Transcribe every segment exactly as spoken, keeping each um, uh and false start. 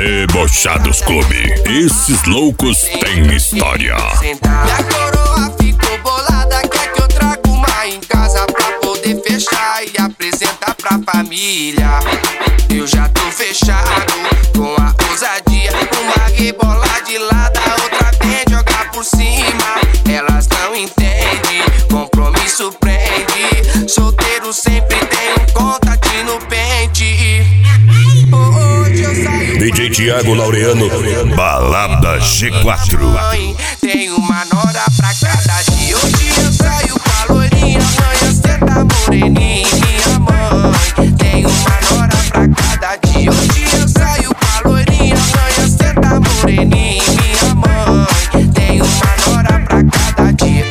Debochados Clube. Esses loucos têm história. Minha coroa ficou bolada, quer que eu traga uma em casa pra poder fechar e apresentar pra família. Eu já tô fechado com a ousadia, uma rebola de lado, a outra vem jogar por cima. Elas não entendem, compromisso prende. Solteiro sempre tem um contatinho no pente. Hoje eu saio D J Thiago Laureano, Balada G quatro. Tem uma nora pra cada dia. Hoje eu saio com a loirinha, amanhã cê tá moreninha, minha mãe. Tem uma nora pra cada dia. Hoje eu saio com a loirinha, amanhã cê tá moreninha, minha mãe. Tem uma nora pra cada dia.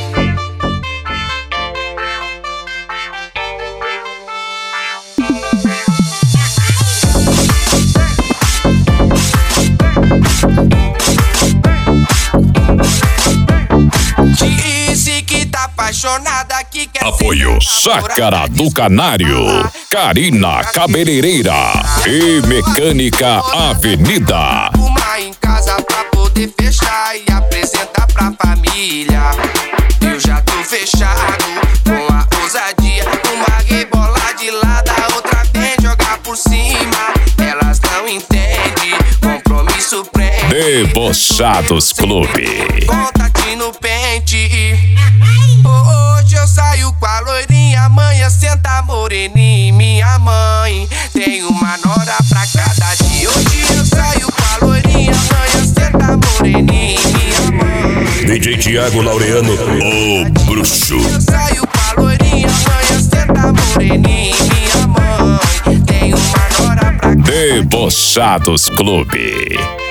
Disse que tá apaixonada, que quer Apoio Chácara do Canário, Carina Cabeleireira e Mecânica Avenida. Uma em casa pra poder fechar e apresentar pra família. Eu já tô fechado com a ousadia, uma rebola de lado, a outra vem jogar por cima. Elas não entendem, compromisso prende. Debochados Clube. Contatinho no pente. Hoje eu saio com a loirinha, amanhã senta moreninha, minha mãe. Tem uma nora pra cada dia. Hoje eu saio com a loirinha, amanhã senta moreninha, minha mãe. D J Thiago Laureano, o bruxo. Eu saio com a loirinha, amanhã senta moreninha, minha mãe. Tem uma nora pra cada dia. Debochados Clube.